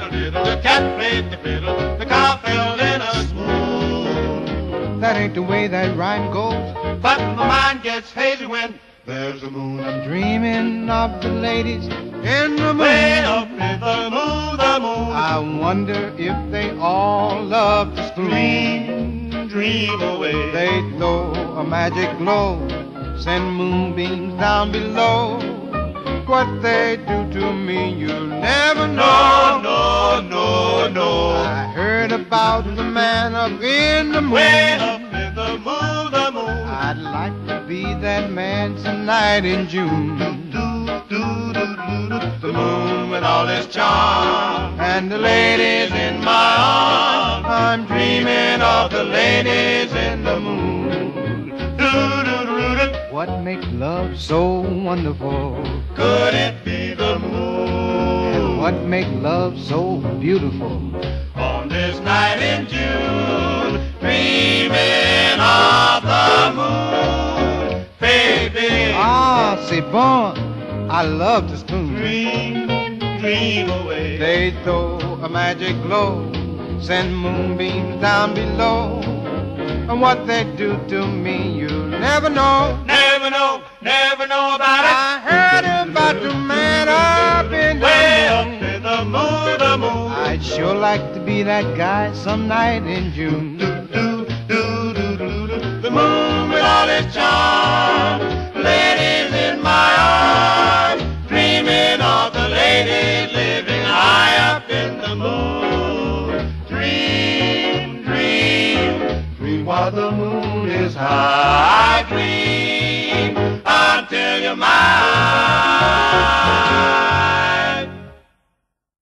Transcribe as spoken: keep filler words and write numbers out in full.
diddle, the cat played the fiddle, the cow fell in a swoon. That ain't the way that rhyme goes, but my mind gets hazy when there's a moon. I'm dreaming of the ladies in the moon. Way up in the moon, the moon. I wonder if they all love the spoon. Dream, dream away. They throw a magic glow, send moonbeams down below. What they do to me, you'll never know. No, no, no, no. I heard about the man up in the moon. Way up in the moon, the moon. I'd like to be that man tonight in June. Do, do, do, do, do, do. The moon with all its charm, and the ladies in my arms. I'm dreaming of the ladies in the moon. Do, do, do, do, do. What makes love so wonderful? Could it be the moon? And what makes love so beautiful? On this night in June, dreaming of the moon, baby. Ah, c'est bon. I love the spoon. Dream, dream away. They throw a magic glow, send moonbeams down below. And what they do to me, you'll never know. Never know, never know about it. I heard about the man up in the Way up moon. in the moon, the moon. I'd sure like to be that guy some night in June. Do, do, do, do, do, do. The moon with all its charm, ladies in my arms, dreaming of the ladies living high up in the moon. Dream, dream, dream while the moon is high. Dream until you're mine.